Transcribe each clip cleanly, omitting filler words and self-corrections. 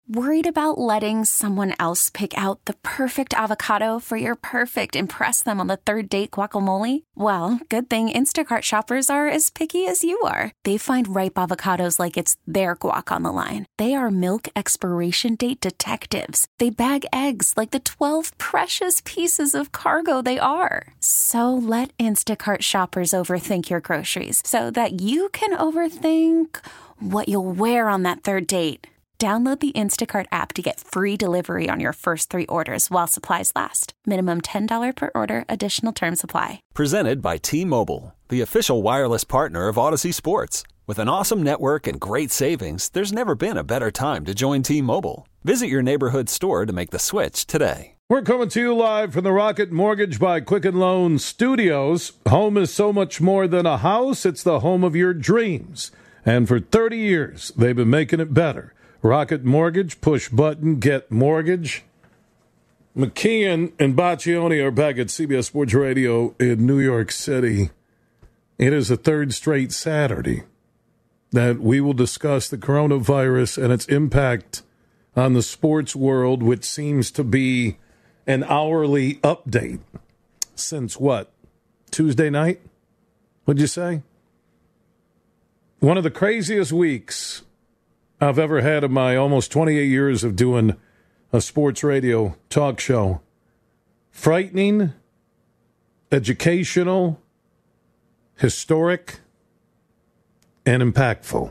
Worried about letting someone else pick out the perfect avocado for your perfect impress them on the third date guacamole? Well, good thing Instacart shoppers are as picky as you are. They find ripe avocados like it's their guac on the line. They are milk expiration date detectives. They bag eggs like the 12 precious pieces of cargo they are. So let Instacart shoppers overthink your groceries so that you can overthink what you'll wear on that third date. Download the Instacart app to get free delivery on your first 3 orders while supplies last. Minimum $10 per order. Additional terms apply. Presented by T-Mobile, the official wireless partner of Odyssey Sports. With an awesome network and great savings, there's never been a better time to join T-Mobile. Visit your neighborhood store to make the switch today. We're coming to you live from the Rocket Mortgage by Quicken Loans studios. Home is so much more than a house. It's the home of your dreams. And for 30 years, they've been making it better. Rocket Mortgage, push button, get mortgage. McKeon and Baccioni are back at CBS Sports Radio in New York City. It is the third straight Saturday that we will discuss the coronavirus and its impact on the sports world, which seems to be an hourly update. Since what? Tuesday night? What'd you say? One of the craziest weeks I've ever had in my almost 28 years of doing a sports radio talk show. Frightening, educational, historic, and impactful.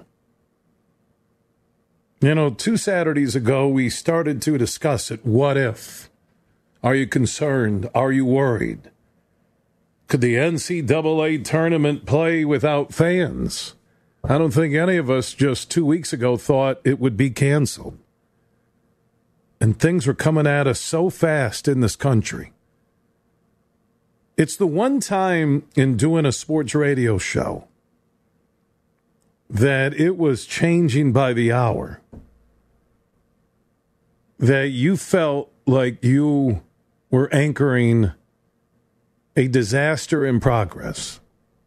You know, 2 Saturdays ago, we started to discuss it. What if? Are you concerned? Are you worried? Could the NCAA tournament play without fans? I don't think any of us just 2 weeks ago thought it would be canceled. And things were coming at us so fast in this country. It's the one time in doing a sports radio show that it was changing by the hour. That you felt like you were anchoring a disaster in progress.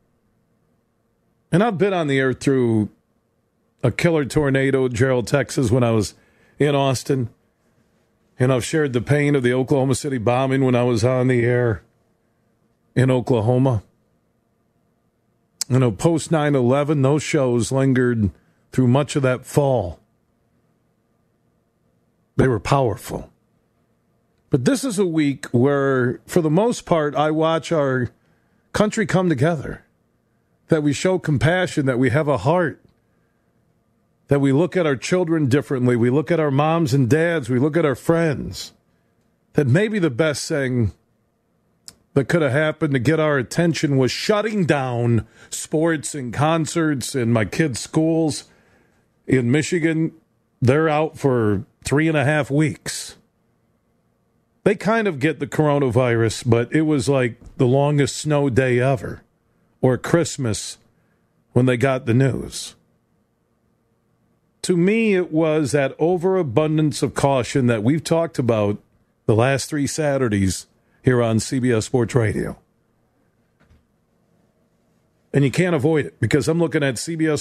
And I've been on the air through a killer tornado, Gerald, Texas, when I was in Austin. And I've shared the pain of the Oklahoma City bombing when I was on the air in Oklahoma. You know, post 9/11, those shows lingered through much of that fall. They were powerful. But this is a week where, for the most part, I watch our country come together. That we show compassion, that we have a heart, that we look at our children differently, we look at our moms and dads, we look at our friends. That maybe the best thing that could have happened to get our attention was shutting down sports and concerts in my kids' schools in Michigan. They're out for 3.5 weeks. They kind of get the coronavirus, but it was like the longest snow day ever. Or Christmas when they got the news. To me, it was that overabundance of caution that we've talked about the last 3 Saturdays here on CBS Sports Radio. And you can't avoid it because I'm looking at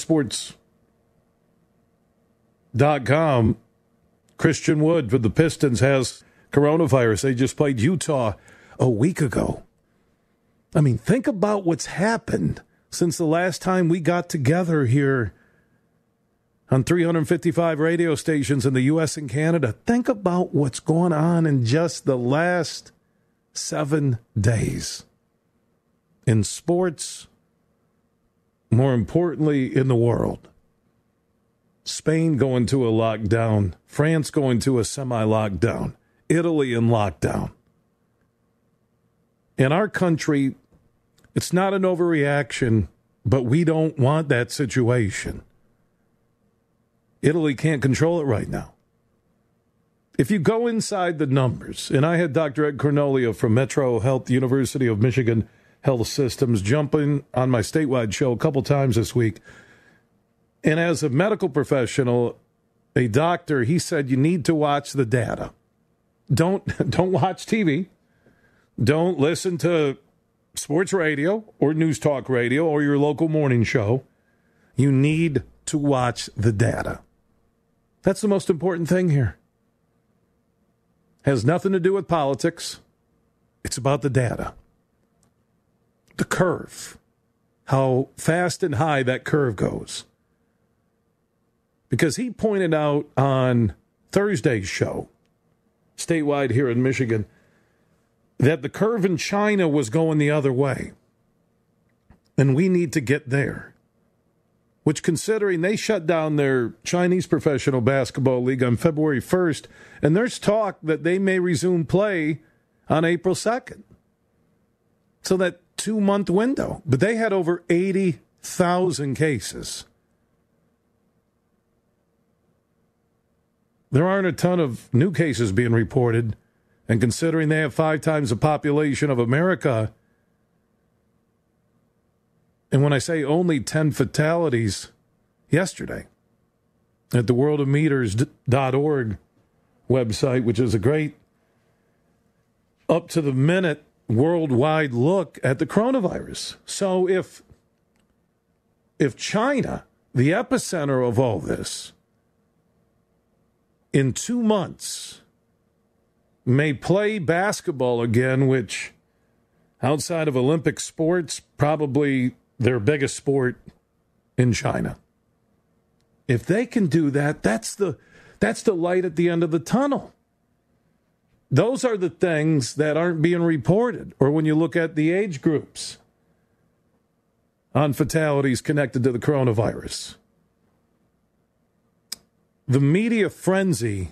CBSSports.com. Christian Wood for the Pistons has coronavirus. They just played Utah a week ago. I mean, think about what's happened since the last time we got together here on 355 radio stations in the U.S. and Canada. Think about what's going on in just the last 7 days. In sports, more importantly, in the world. Spain going to a lockdown. France going to a semi-lockdown. Italy in lockdown. In our country, it's not an overreaction, but we don't want that situation. Italy can't control it right now. If you go inside the numbers, and I had Dr. Ed Cornolio from Metro Health, University of Michigan Health Systems, jumping on my statewide show a couple times this week. And as a medical professional, a doctor, he said you need to watch the data. Don't watch TV. Don't listen to sports radio or news talk radio or your local morning show. You need to watch the data. That's the most important thing here. Has nothing to do with politics. It's about the data. The curve. How fast and high that curve goes. Because he pointed out on Thursday's show, statewide here in Michigan, that the curve in China was going the other way. And we need to get there. Which, considering they shut down their Chinese Professional Basketball League on February 1st, and there's talk that they may resume play on April 2nd. So that 2-month window. But they had over 80,000 cases. There aren't a ton of new cases being reported, and considering they have 5 times the population of America, and when I say only 10 fatalities yesterday at the worldofmeters.org website, which is a great up-to-the-minute worldwide look at the coronavirus. So if China, the epicenter of all this, in 2 months may play basketball again, which outside of Olympic sports, probably their biggest sport in China. If they can do that, that's the light at the end of the tunnel. Those are the things that aren't being reported. Or when you look at the age groups on fatalities connected to the coronavirus. The media frenzy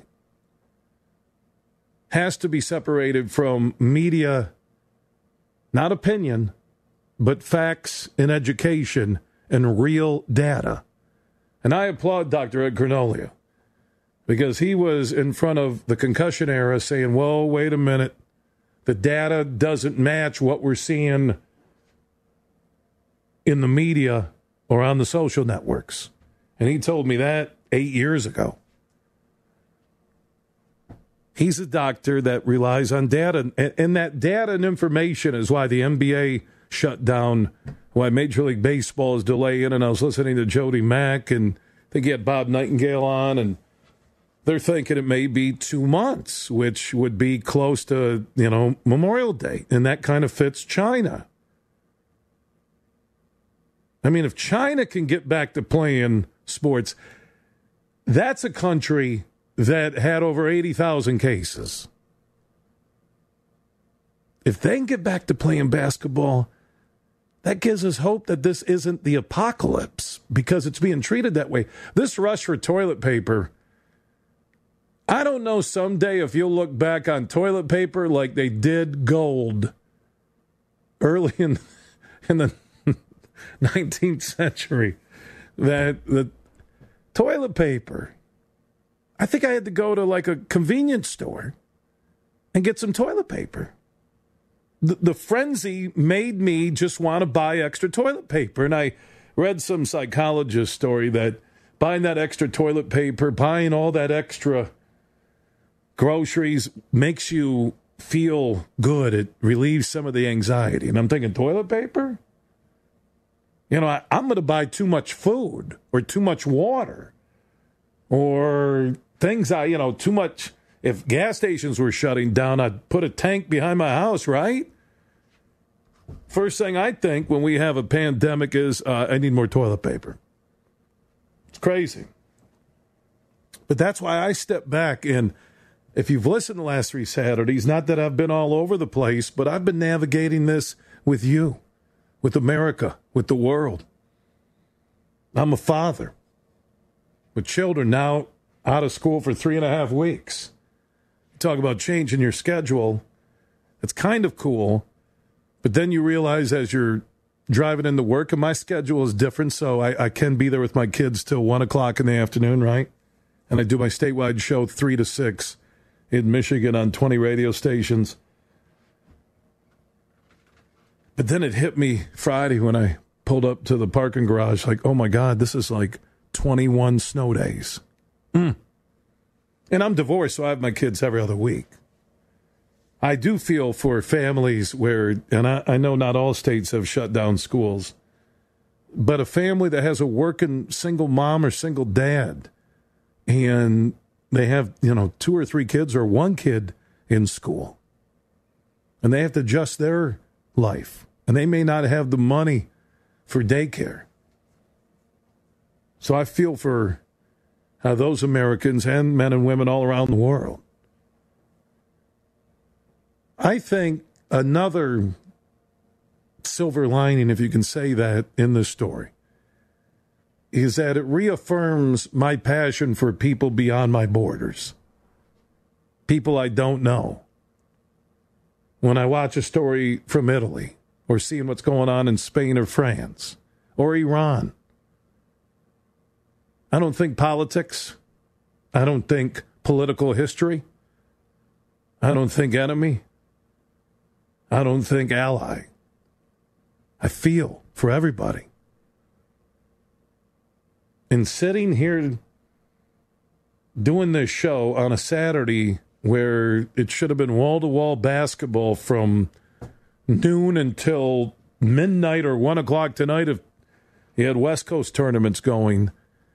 has to be separated from media, not opinion, but facts and education and real data. And I applaud Dr. Ed Cornolio because he was in front of the concussion era saying, well, wait a minute, the data doesn't match what we're seeing in the media or on the social networks. And he told me that 8 years ago. He's a doctor that relies on data, and that data and information is why the NBA shut down, why Major League Baseball is delaying. And I was listening to Jody Mack, and I think he had Bob Nightingale on, and they're thinking it may be 2 months, which would be close to, Memorial Day, and that kind of fits China. I mean, if China can get back to playing sports, that's a country that had over 80,000 cases. If they can get back to playing basketball, that gives us hope that this isn't the apocalypse because it's being treated that way. This rush for toilet paper, I don't know someday if you'll look back on toilet paper like they did gold early in the 19th century. That the toilet paper, I think I had to go to like a convenience store and get some toilet paper. The frenzy made me just want to buy extra toilet paper. And I read some psychologist story that buying that extra toilet paper, buying all that extra groceries makes you feel good. It relieves some of the anxiety. And I'm thinking, toilet paper? I'm going to buy too much food or too much water or things too much. If gas stations were shutting down, I'd put a tank behind my house, right? First thing I think when we have a pandemic is I need more toilet paper. It's crazy. But that's why I step back, and if you've listened the last 3 Saturdays, not that I've been all over the place, but I've been navigating this with you, with America, with the world. I'm a father with children now out of school for 3.5 weeks. You talk about changing your schedule. It's kind of cool, but then you realize as you're driving into work, and my schedule is different, so I can be there with my kids till 1 o'clock in the afternoon, right? And I do my statewide show 3 to 6 in Michigan on 20 radio stations. But then it hit me Friday when I pulled up to the parking garage, like, oh my God, this is like 21 snow days. And I'm divorced, so I have my kids every other week. I do feel for families where, and I know not all states have shut down schools, but a family that has a working single mom or single dad and they have, 2 or 3 kids or 1 kid in school. And they have to adjust their life. And they may not have the money for daycare. So I feel for those Americans and men and women all around the world. I think another silver lining, if you can say that, in this story is that it reaffirms my passion for people beyond my borders, people I don't know. When I watch a story from Italy or seeing what's going on in Spain or France or Iran, I don't think politics. I don't think political history. I don't think enemy. I don't think ally. I feel for everybody. And sitting here doing this show on a Saturday where it should have been wall-to-wall basketball from noon until midnight or 1 o'clock tonight if you had West Coast tournaments going.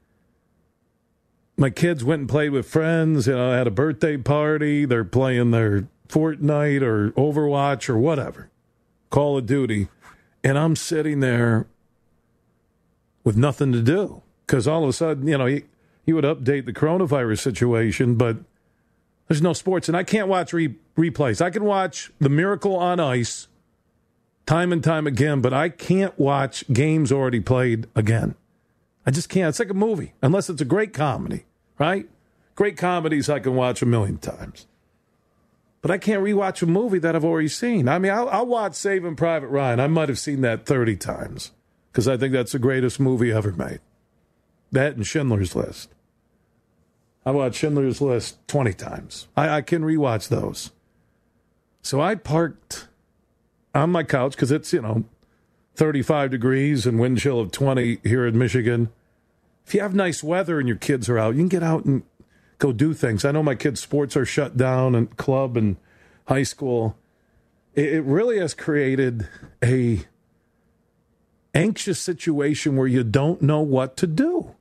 My kids went and played with friends, had a birthday party. They're playing their Fortnite or Overwatch or whatever, Call of Duty. And I'm sitting there with nothing to do because all of a sudden, he would update the coronavirus situation, but there's no sports. And I can't watch replays. I can watch the Miracle on Ice time and time again, but I can't watch games already played again. I just can't. It's like a movie, unless it's a great comedy, right? Great comedies I can watch a million times. But I can't rewatch a movie that I've already seen. I mean, I'll watch Saving Private Ryan. I might have seen that 30 times because I think that's the greatest movie ever made. That and Schindler's List. I watched Schindler's List 20 times. I can rewatch those. So I parked on my couch because it's, 35 degrees and wind chill of 20 here in Michigan. If you have nice weather and your kids are out, you can get out and go do things. I know my kids' sports are shut down and club and high school. It really has created a anxious situation where you don't know what to do.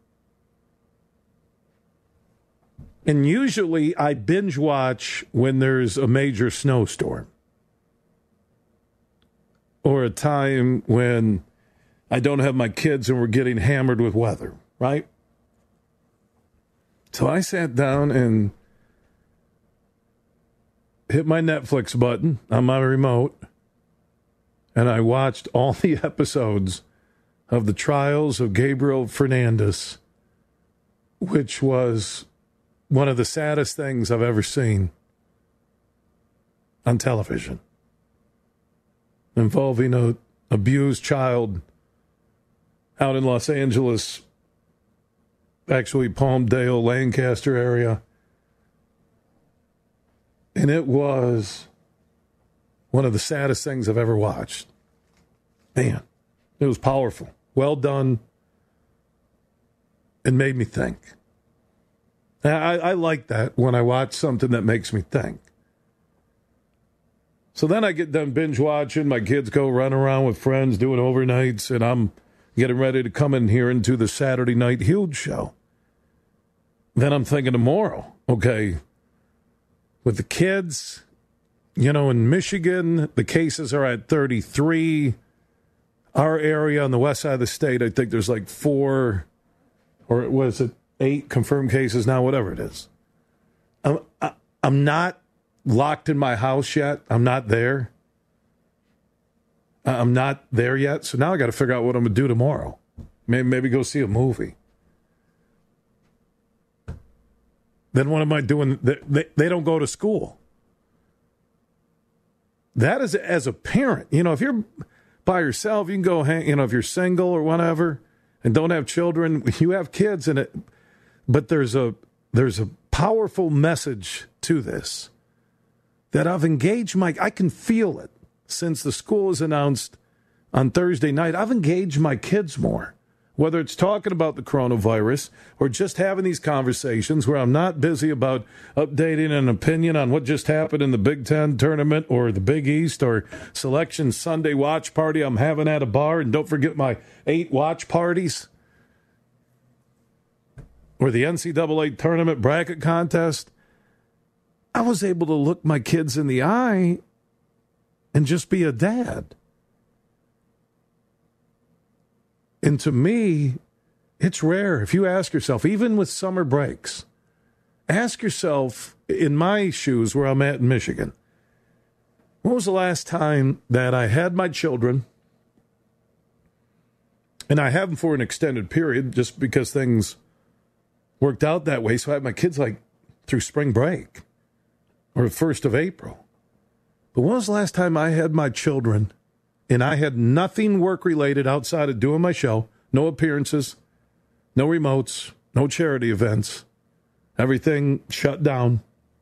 And usually I binge watch when there's a major snowstorm or a time when I don't have my kids and we're getting hammered with weather, right? So I sat down and hit my Netflix button on my remote, and I watched all the episodes of the trials of Gabriel Fernandez, which was one of the saddest things I've ever seen on television, involving an abused child out in Los Angeles, actually Palmdale, Lancaster area. And it was one of the saddest things I've ever watched. Man, it was powerful. Well done. It made me think. I like that when I watch something that makes me think. So then I get done binge watching. My kids go run around with friends doing overnights, and I'm getting ready to come in here into the Saturday Night Huge show. Then I'm thinking tomorrow, okay, with the kids, in Michigan, the cases are at 33. Our area on the west side of the state, I think there's like 4, or was it 8 confirmed cases now, whatever it is. I'm not locked in my house yet. I'm not there. I'm not there yet. So now I got to figure out what I'm going to do tomorrow. Maybe go see a movie. Then what am I doing? They don't go to school. That is, as a parent, if you're by yourself, you can go hang, if you're single or whatever and don't have children, you have kids in it. But there's a powerful message to this that I've engaged I can feel it since the school was announced on Thursday night. I've engaged my kids more. Whether it's talking about the coronavirus or just having these conversations where I'm not busy about updating an opinion on what just happened in the Big Ten tournament or the Big East or Selection Sunday watch party I'm having at a bar. And don't forget my 8 watch parties. or the NCAA tournament bracket contest, I was able to look my kids in the eye and just be a dad. And to me, it's rare. If you ask yourself, even with summer breaks, ask yourself, in my shoes where I'm at in Michigan, when was the last time that I had my children, and I have them for an extended period just because things worked out that way, so I had my kids like through spring break or the 1st of April. But when was the last time I had my children and I had nothing work-related outside of doing my show, no appearances, no remotes, no charity events, everything shut down.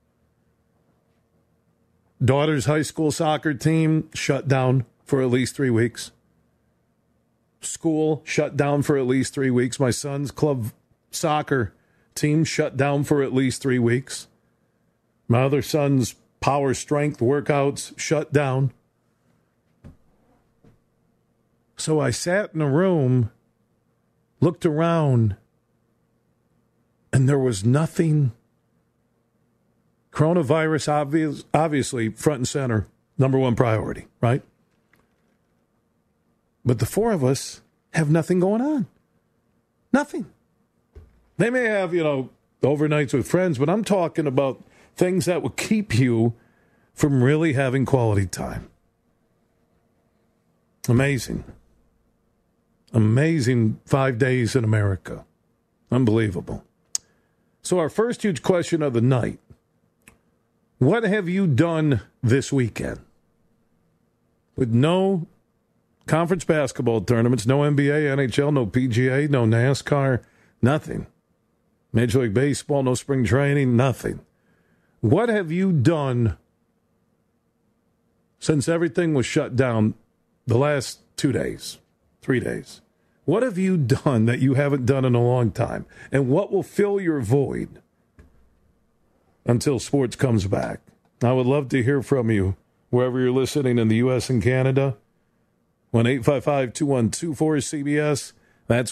Daughter's high school soccer team shut down for at least 3 weeks. School shut down for at least 3 weeks. My son's club soccer team shut down for at least 3 weeks. My other son's power strength workouts shut down. So I sat in a room, looked around, and there was nothing. Coronavirus, obviously, front and center, number one priority, right? But the four of us have nothing going on. Nothing. They may have, overnights with friends, but I'm talking about things that will keep you from really having quality time. Amazing. Amazing 5 days in America. Unbelievable. So our first huge question of the night. What have you done this weekend? With no conference basketball tournaments, no NBA, NHL, no PGA, no NASCAR, nothing. Major League Baseball, no spring training, nothing. What have you done since everything was shut down the last 2 days, 3 days? What have you done that you haven't done in a long time? And what will fill your void until sports comes back? I would love to hear from you wherever you're listening in the U.S. and Canada. 1-855-212-4CBS. That's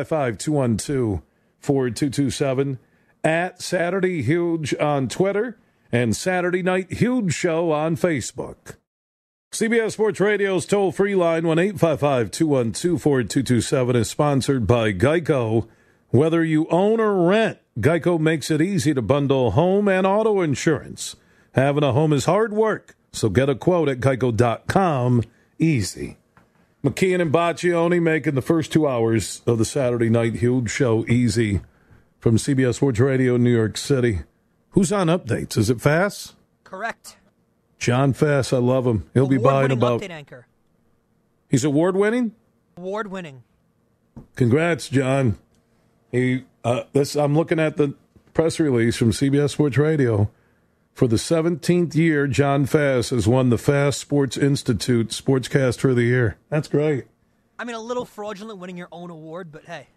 1-855-212-4227. At Saturday Huge on Twitter and Saturday Night Huge Show on Facebook. CBS Sports Radio's toll-free line, 1-855-212-4227, is sponsored by Geico. Whether you own or rent, Geico makes it easy to bundle home and auto insurance. Having a home is hard work, so get a quote at geico.com. Easy. McKeon and Baccioni making the first 2 hours of the Saturday Night Huge Show easy from CBS Sports Radio, New York City. Who's on updates? Is it Fass? Correct. John Fass, I love him. He'll be by in about... Update anchor. He's award-winning? Award-winning. Congrats, John. I'm looking at the press release from CBS Sports Radio. For the 17th year, John Fass has won the Fast Sports Institute Sportscaster of the Year. That's great. I mean, a little fraudulent winning your own award, but hey.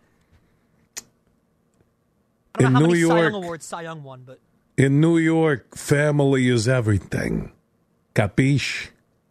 I don't know how many Cy Young awards Cy Young won, but... In New York, family is everything. Capiche?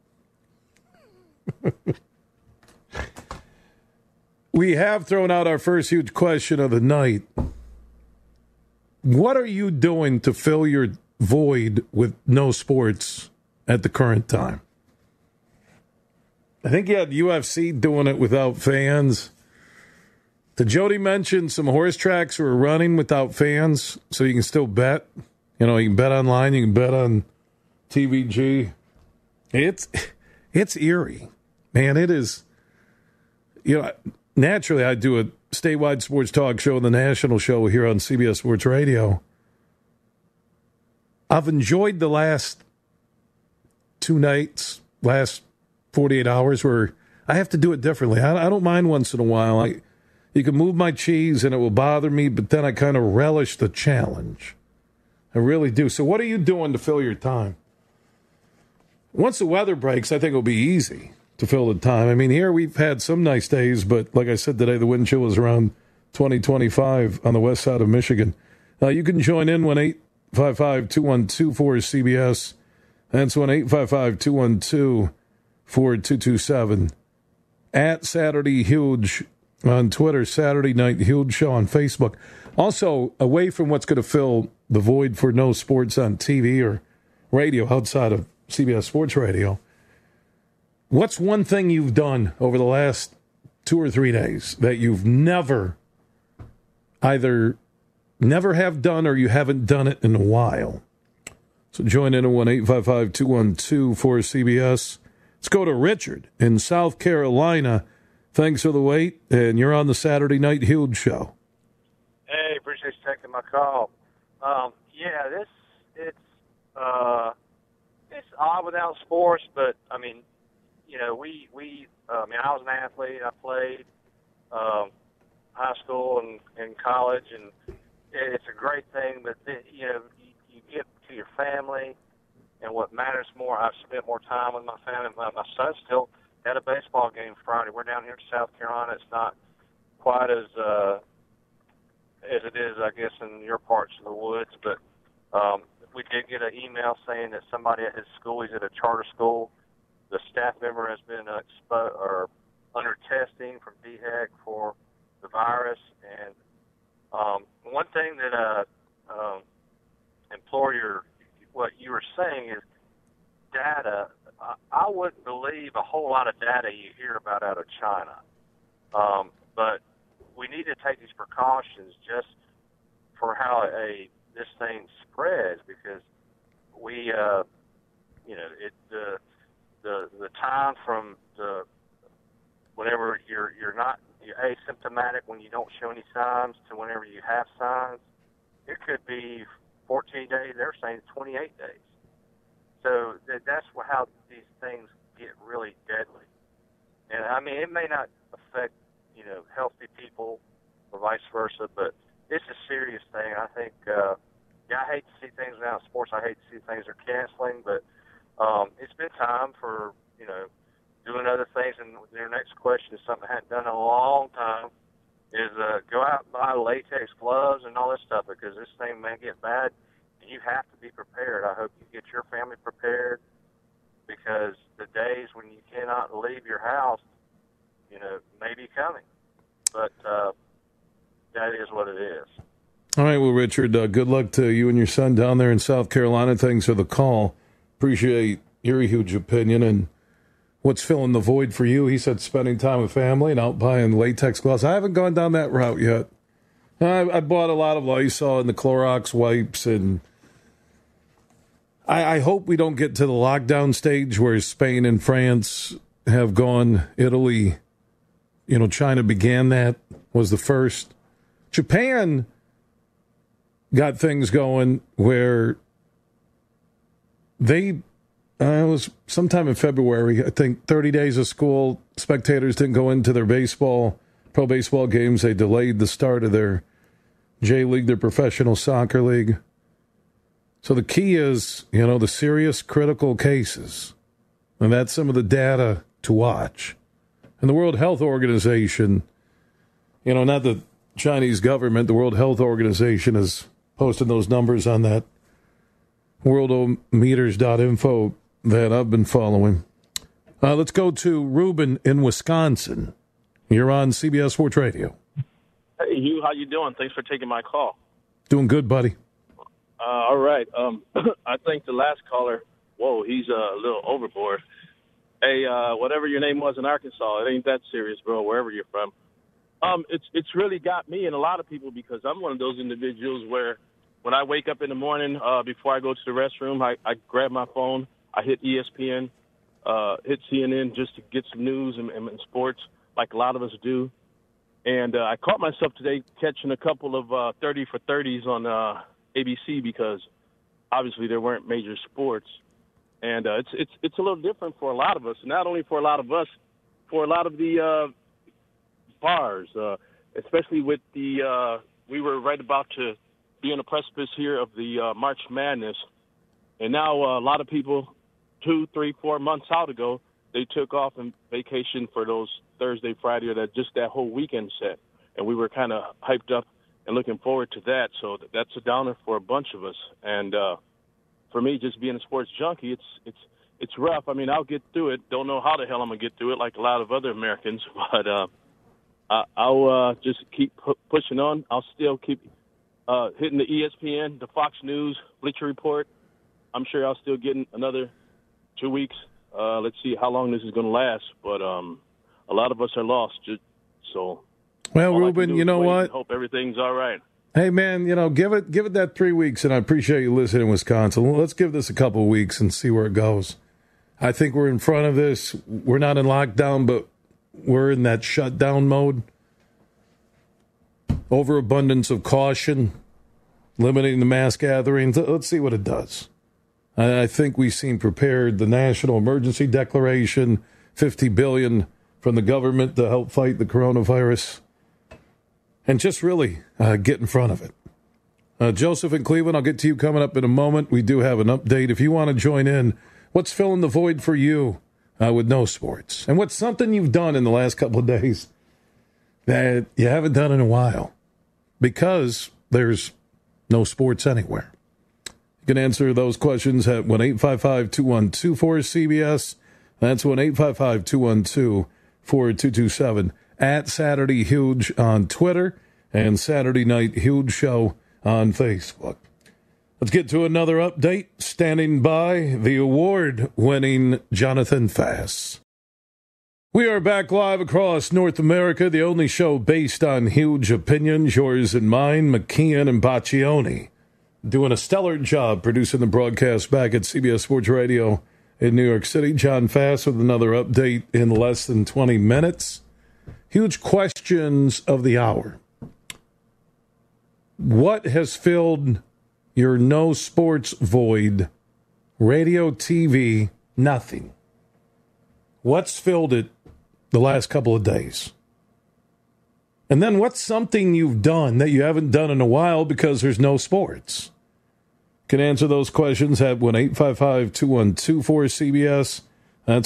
We have thrown out our first huge question of the night. What are you doing to fill your void with no sports at the current time? I think you had UFC doing it without fans. Did Jody mention some horse tracks were running without fans so you can still bet? You can bet online, you can bet on TVG. It's eerie. Man, it is. Naturally, I do a statewide sports talk show, the national show here on CBS Sports Radio. I've enjoyed the last 2 nights, last 48 hours, where I have to do it differently. I don't mind once in a while. You can move my cheese and it will bother me, but then I kind of relish the challenge. I really do. So what are you doing to fill your time? Once the weather breaks, I think it'll be easy to fill the time. I mean, here we've had some nice days, but like I said today, the wind chill is around 20-25 on the west side of Michigan. You can join in 1-855-212-4CBS. That's 1-855-212-4227. At Saturday Huge on Twitter, Saturday Night Huge Show on Facebook. Also, away from what's going to fill the void for no sports on TV or radio outside of CBS Sports Radio, what's one thing you've done over the last 2 or 3 days that you've never have done or you haven't done it in a while? So join in at 1-855-212-4CBS. Let's go to Richard in South Carolina. Thanks for the wait, and you're on the Saturday Night Huge Show. Hey, appreciate you taking my call. It's odd without sports, but I mean, I was an athlete. I played high school and college, and it's a great thing. But you get to your family, and what matters more. I've spent more time with my family. My son still had a baseball game Friday. We're down here in South Carolina. It's not quite as it is, I guess, in your parts of the woods. But we did get an email saying that somebody at his school, he's at a charter school, the staff member has been under testing from DHEC for the virus. And one thing that employer, what you were saying is data. I wouldn't believe a whole lot of data you hear about out of China. But we need to take these precautions just for how this thing spreads, because we, the time from whenever you're asymptomatic, when you don't show any signs, to whenever you have signs, it could be 14 days. They're saying 28 days. So that's how these things get really deadly. And I mean, it may not affect, healthy people or vice versa, but it's a serious thing. I think, I hate to see things without sports. I hate to see things are canceling, but it's been time for, doing other things. And their next question is something I hadn't done in a long time, is go out and buy latex gloves and all this stuff, because this thing may get bad. You have to be prepared. I hope you get your family prepared, because the days when you cannot leave your house, may be coming. But that is what it is. All right, well, Richard, good luck to you and your son down there in South Carolina. Thanks for the call. Appreciate your huge opinion and what's filling the void for you. He said spending time with family and out buying latex gloves. I haven't gone down that route yet. I bought a lot of Lysol and the Clorox wipes, and I hope we don't get to the lockdown stage where Spain and France have gone. Italy, China began that, was the first. Japan got things going where it was sometime in February, I think 30 days of school, spectators didn't go into their pro baseball games. They delayed the start of their J-League, their professional soccer league. So the key is, the serious critical cases. And that's some of the data to watch. And the World Health Organization, not the Chinese government, the World Health Organization is posting those numbers on that worldometers.info that I've been following. Let's go to Ruben in Wisconsin. You're on CBS Sports Radio. Hey, Hugh, how you doing? Thanks for taking my call. Doing good, buddy. All right. I think the last caller, he's a little overboard. Hey, whatever your name was in Arkansas, it ain't that serious, bro, wherever you're from. It's really got me and a lot of people, because I'm one of those individuals where when I wake up in the morning, before I go to the restroom, I grab my phone, I hit ESPN, hit CNN just to get some news and sports, like a lot of us do. And I caught myself today catching a couple of 30 for 30s on ABC, because obviously there weren't major sports. And it's a little different for a lot of us, not only for a lot of us, for a lot of the bars, especially with we were right about to be on the precipice here of the March Madness. And now a lot of people, 2, 3, 4 months out ago, they took off on vacation for those Thursday, Friday, or that whole weekend set. And we were kind of hyped up and looking forward to that. So that's a downer for a bunch of us. And for me, just being a sports junkie, it's rough. I mean, I'll get through it. Don't know how the hell I'm going to get through it, like a lot of other Americans. But I'll just keep pushing on. I'll still keep hitting the ESPN, the Fox News, Bleacher Report. I'm sure I'll still get another 2 weeks. Let's see how long this is going to last. But a lot of us are lost. So, well, Ruben, you know what? Hope everything's all right. Hey, man, give it that 3 weeks, and I appreciate you listening, Wisconsin. Let's give this a couple of weeks and see where it goes. I think we're in front of this. We're not in lockdown, but we're in that shutdown mode. Overabundance of caution, limiting the mass gatherings. Let's see what it does. I think we seem prepared. The national emergency declaration, $50 billion from the government to help fight the coronavirus, and just really get in front of it. Joseph in Cleveland, I'll get to you coming up in a moment. We do have an update. If you want to join in, what's filling the void for you with no sports? And what's something you've done in the last couple of days that you haven't done in a while because there's no sports anywhere? You can answer those questions at 1-855-212-4CBS. That's 1-855-212-4227. At Saturday Huge on Twitter and Saturday Night Huge Show on Facebook. Let's get to another update. Standing by, the award-winning Jonathan Fass. We are back live across North America, the only show based on huge opinions, yours and mine, McKeon and Baccioni. Doing a stellar job producing the broadcast back at CBS Sports Radio in New York City. John Fass with another update in less than 20 minutes. Huge questions of the hour. What has filled your no sports void? Radio, TV, nothing. What's filled it the last couple of days? And then what's something you've done that you haven't done in a while because there's no sports? You can answer those questions at 1-855-212-4CBS. That's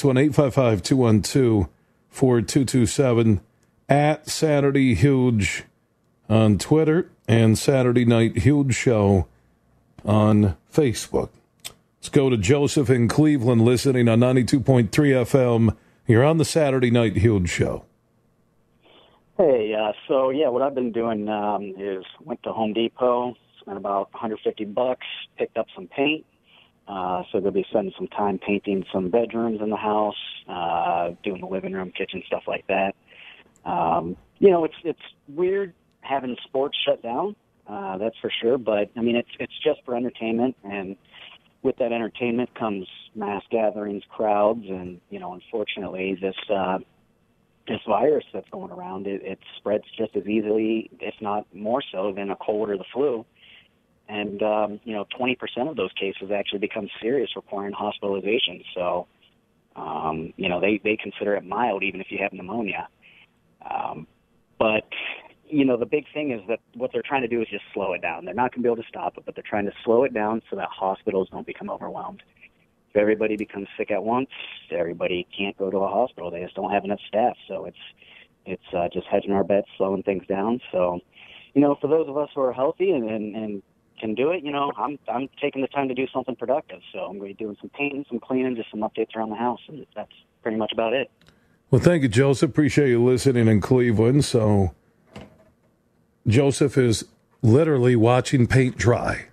1-855-212-4227. At Saturday Huge on Twitter and Saturday Night Huge Show on Facebook. Let's go to Joseph in Cleveland listening on 92.3 FM. You're on the Saturday Night Huge Show. Hey, what I've been doing is went to Home Depot, spent about $150, picked up some paint. So they'll be spending some time painting some bedrooms in the house, doing the living room, kitchen, stuff like that. It's weird having sports shut down, that's for sure. But I mean, it's just for entertainment, and with that entertainment comes mass gatherings, crowds, and unfortunately, this virus that's going around, it spreads just as easily, if not more so, than a cold or the flu. And 20% of those cases actually become serious, requiring hospitalization. So, they consider it mild even if you have pneumonia. But the big thing is that what they're trying to do is just slow it down. They're not going to be able to stop it, but they're trying to slow it down so that hospitals don't become overwhelmed. If everybody becomes sick at once, everybody can't go to a hospital. They just don't have enough staff. So it's just hedging our bets, slowing things down. So, for those of us who are healthy and can do it, I'm taking the time to do something productive. So I'm going to be doing some painting, some cleaning, just some updates around the house, and that's pretty much about it. Well, thank you, Joseph. Appreciate you listening in Cleveland. So Joseph is literally watching paint dry.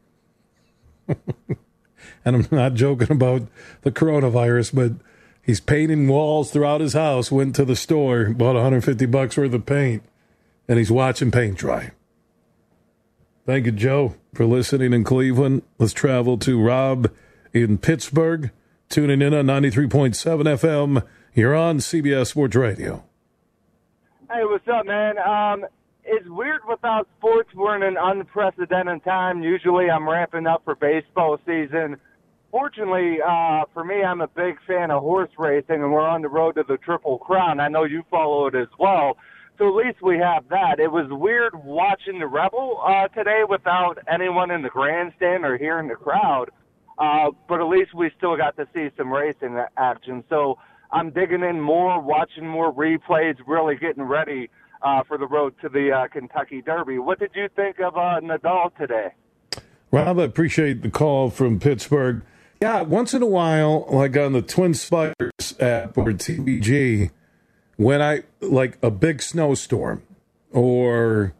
And I'm not joking about the coronavirus, but he's painting walls throughout his house, went to the store, bought $150 worth of paint, and he's watching paint dry. Thank you, Joe, for listening in Cleveland. Let's travel to Rob in Pittsburgh, tuning in on 93.7 FM. You're on CBS Sports Radio. Hey, what's up, man? It's weird without sports. We're in an unprecedented time. Usually I'm ramping up for baseball season. Fortunately, for me, I'm a big fan of horse racing, and we're on the road to the Triple Crown. I know you follow it as well. So at least we have that. It was weird watching the Rebel today without anyone in the grandstand or hearing the crowd. But at least we still got to see some racing action. So I'm digging in more, watching more replays, really getting ready for the road to the Kentucky Derby. What did you think of Nadal today? Rob, I appreciate the call from Pittsburgh. Yeah, once in a while, like on the Twin Spiders app or TVG, when I, like a big snowstorm or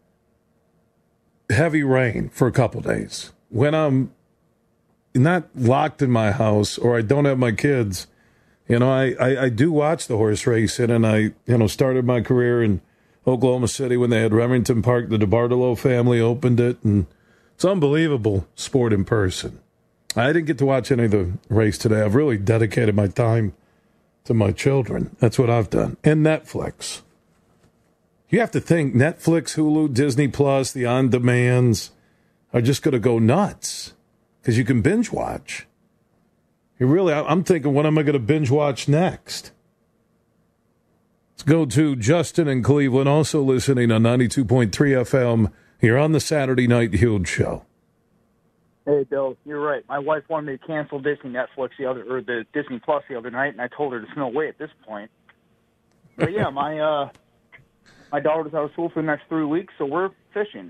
heavy rain for a couple days, when I'm not locked in my house or I don't have my kids, I do watch the horse racing, and I, started my career in Oklahoma City when they had Remington Park. The DeBartolo family opened it, and it's unbelievable sport in person. I didn't get to watch any of the race today. I've really dedicated my time to my children. That's what I've done. And Netflix. You have to think Netflix, Hulu, Disney Plus, the on-demands are just going to go nuts because you can binge watch. I'm thinking, what am I going to binge watch next? Let's go to Justin in Cleveland, also listening on 92.3 FM here on the Saturday Night Huge Show. Hey, Bill, you're right. My wife wanted me to cancel Disney the Disney Plus the other night, and I told her there's no way at this point. But yeah, my daughter's out of school for the next 3 weeks, so we're fishing.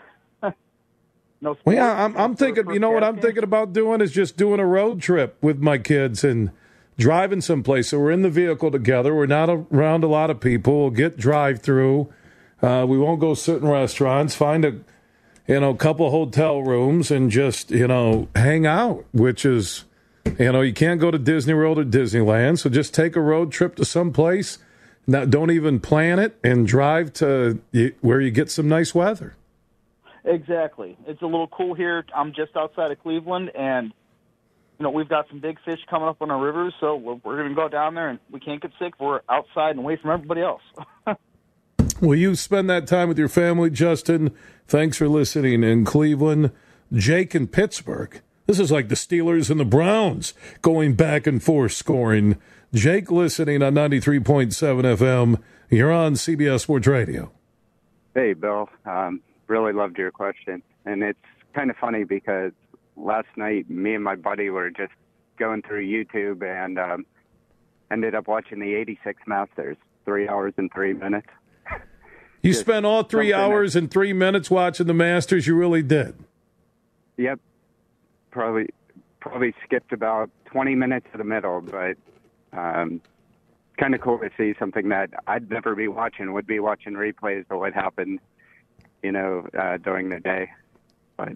No sports, I'm thinking, what I'm thinking about doing is just doing a road trip with my kids and driving someplace. So we're in the vehicle together. We're not around a lot of people. We'll get drive-through. We won't go sit in restaurants. Find a couple hotel rooms and just, hang out, which is, you can't go to Disney World or Disneyland. So just take a road trip to some place. Now, don't even plan it and drive to where you get some nice weather. Exactly. It's a little cool here. I'm just outside of Cleveland, and we've got some big fish coming up on our rivers, so we're going to go down there, and we can't get sick. We're outside and away from everybody else. Will you spend that time with your family, Justin? Thanks for listening in Cleveland. Jake in Pittsburgh. This is like the Steelers and the Browns going back and forth scoring. Jake listening on 93.7 FM. You're on CBS Sports Radio. Hey, Bill. Really loved your question. And it's kind of funny because last night me and my buddy were just going through YouTube and ended up watching the 86 Masters, 3 hours and 3 minutes. You spent all 3 hours and 3 minutes watching the Masters? You really did? Yep. Probably skipped about 20 minutes to the middle, but kind of cool to see something that I'd never be watching. Would be watching replays of what happened, during the day. But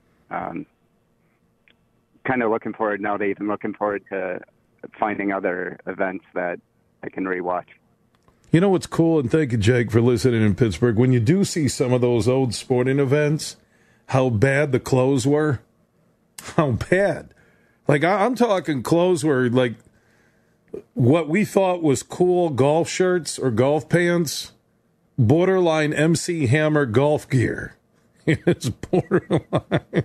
kind of looking forward to finding other events that I can rewatch. You know what's cool, and thank you, Jake, for listening in Pittsburgh, when you do see some of those old sporting events, how bad the clothes were. How bad. Like, I'm talking clothes were like what we thought was cool golf shirts or golf pants, borderline MC Hammer golf gear. It's borderline.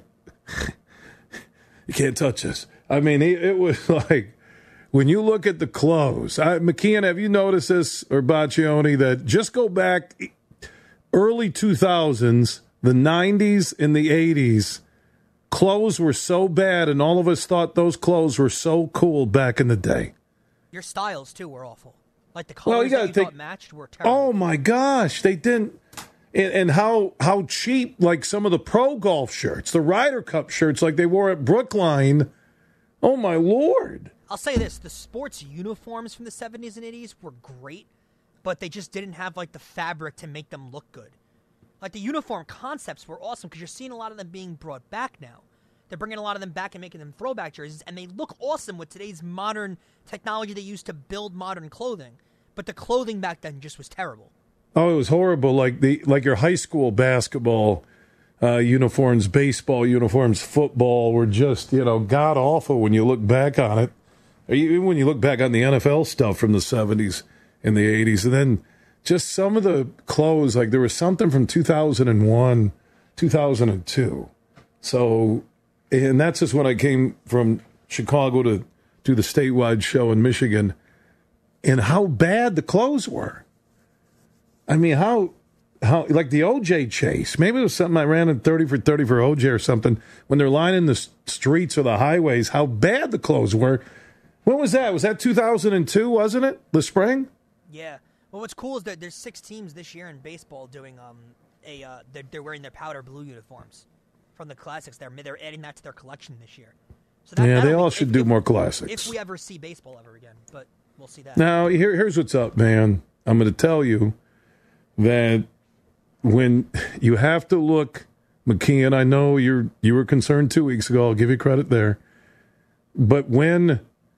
You can't touch this. I mean, it was like, when you look at the clothes, McKeon, have you noticed this, or Baccioni, that just go back early 2000s, the 90s and the 80s, clothes were so bad, and all of us thought those clothes were so cool back in the day. Your styles, too, were awful. Like the colors that you thought matched were terrible. Oh, my gosh. They didn't. And how cheap, like some of the pro golf shirts, the Ryder Cup shirts like they wore at Brookline. Oh, my Lord. I'll say this. The sports uniforms from the 70s and 80s were great, but they just didn't have, like, the fabric to make them look good. Like, the uniform concepts were awesome because you're seeing a lot of them being brought back now. They're bringing a lot of them back and making them throwback jerseys, and they look awesome with today's modern technology they use to build modern clothing. But the clothing back then just was terrible. Oh, it was horrible. Like your high school basketball uniforms, baseball uniforms, football were just, god awful when you look back on it. Even when you look back on the NFL stuff from the 70s and the 80s, and then just some of the clothes, like there was something from 2001, 2002. So, and that's just when I came from Chicago to do the statewide show in Michigan, and how bad the clothes were. I mean, how like the OJ chase. Maybe it was something I ran in 30 for 30 for OJ or something. When they're lining the streets or the highways, how bad the clothes were. When was that? Was that 2002, wasn't it? The spring? Yeah. Well, what's cool is that there's 6 teams this year in baseball doing they're wearing their powder blue uniforms from the classics. They're adding that to their collection this year. So they all should do more classics. If we ever see baseball ever again, but we'll see that. Now, here's what's up, man. I'm going to tell you that when you have to look, McKeon, I know you were concerned 2 weeks ago. I'll give you credit there. But when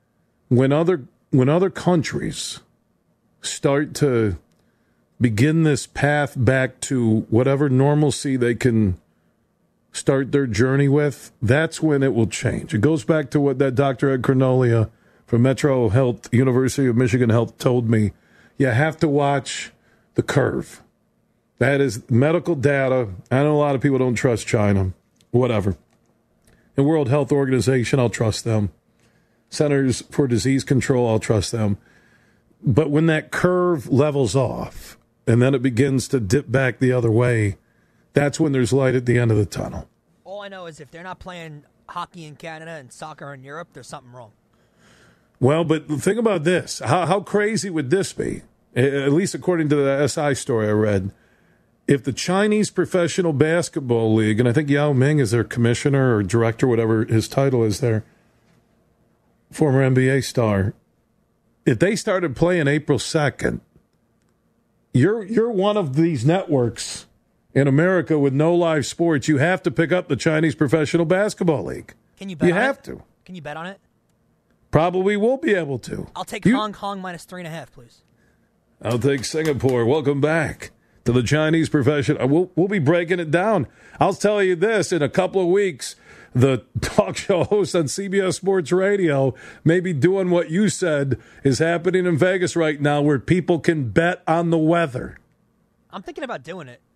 other countries start to begin this path back to whatever normalcy they can start their journey with, that's when it will change. It goes back to what that Dr. Ed Cornolia from Metro Health, University of Michigan Health, told me. You have to watch the curve. That is medical data. I know a lot of people don't trust China, whatever. The World Health Organization, I'll trust them. Centers for Disease Control, I'll trust them. But when that curve levels off and then it begins to dip back the other way, that's when there's light at the end of the tunnel. All I know is if they're not playing hockey in Canada and soccer in Europe, there's something wrong. Well, but think about this. How crazy would this be? At least according to the SI story I read. If the Chinese Professional Basketball League, and I think Yao Ming is their commissioner or director, whatever his title is there, former NBA star, if they started playing April 2nd, you're one of these networks in America with no live sports. You have to pick up the Chinese Professional Basketball League. Can you bet on it? You have to. Can you bet on it? Probably will be able to. I'll take Hong Kong minus 3.5, please. I'll take Singapore. Welcome back to the Chinese Professional. We'll be breaking it down. I'll tell you this, in a couple of weeks, the talk show host on CBS Sports Radio may be doing what you said is happening in Vegas right now, where people can bet on the weather. I'm thinking about doing it.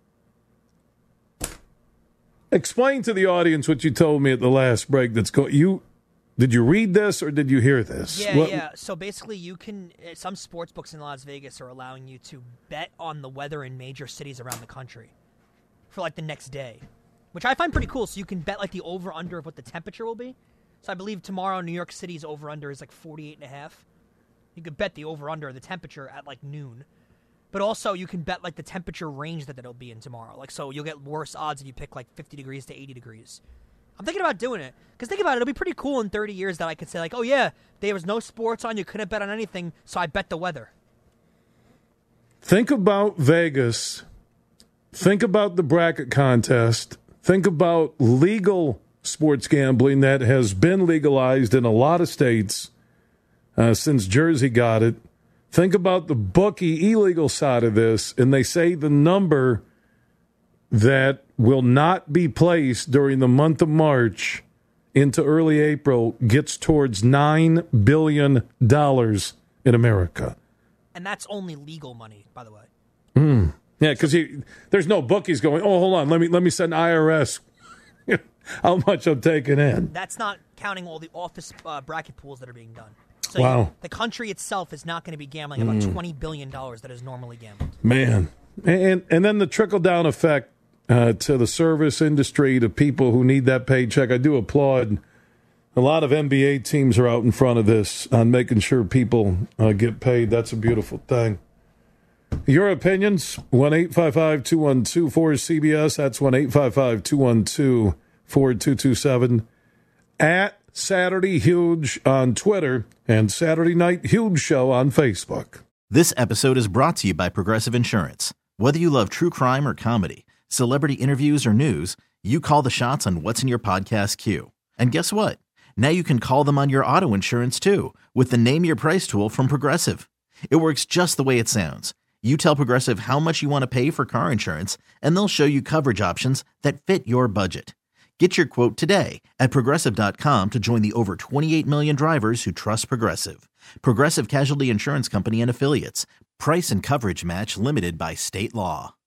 Explain to the audience what you told me at the last break. Did you read this or did you hear this? Yeah. So basically, you can. Some sports books in Las Vegas are allowing you to bet on the weather in major cities around the country for like the next day, which I find pretty cool. So you can bet like the over/under of what the temperature will be. So I believe tomorrow New York City's over/under is like 48.5. You could bet the over/under of the temperature at like noon. But also, you can bet like the temperature range that it'll be in tomorrow. Like, so you'll get worse odds if you pick like 50 degrees to 80 degrees. I'm thinking about doing it. Because think about it, it'll be pretty cool in 30 years that I could say like, oh yeah, there was no sports on, you couldn't bet on anything, so I bet the weather. Think about Vegas. Think about the bracket contest. Think about legal sports gambling that has been legalized in a lot of states since Jersey got it. Think about the bookie illegal side of this, and they say the number that will not be placed during the month of March into early April gets towards $9 billion in America. And that's only legal money, by the way. Yeah, because there's no bookies going, oh, hold on, let me send IRS how much I'm taking in. That's not counting all the office bracket pools that are being done. So wow. The country itself is not going to be gambling about $20 billion that is normally gambled. Man. And then the trickle-down effect to the service industry, to people who need that paycheck. I do applaud. A lot of NBA teams are out in front of this on making sure people get paid. That's a beautiful thing. Your opinions, 1-855-212-4CBS. That's 1-855-212-4227. At Saturday Huge on Twitter and Saturday Night Huge Show on Facebook. This episode is brought to you by Progressive Insurance. Whether you love true crime or comedy, celebrity interviews or news, you call the shots on what's in your podcast queue. And guess what? Now you can call them on your auto insurance too with the Name Your Price tool from Progressive. It works just the way it sounds. You tell Progressive how much you want to pay for car insurance, and they'll show you coverage options that fit your budget. Get your quote today at Progressive.com to join the over 28 million drivers who trust Progressive. Progressive Casualty Insurance Company and Affiliates. Price and coverage match limited by state law.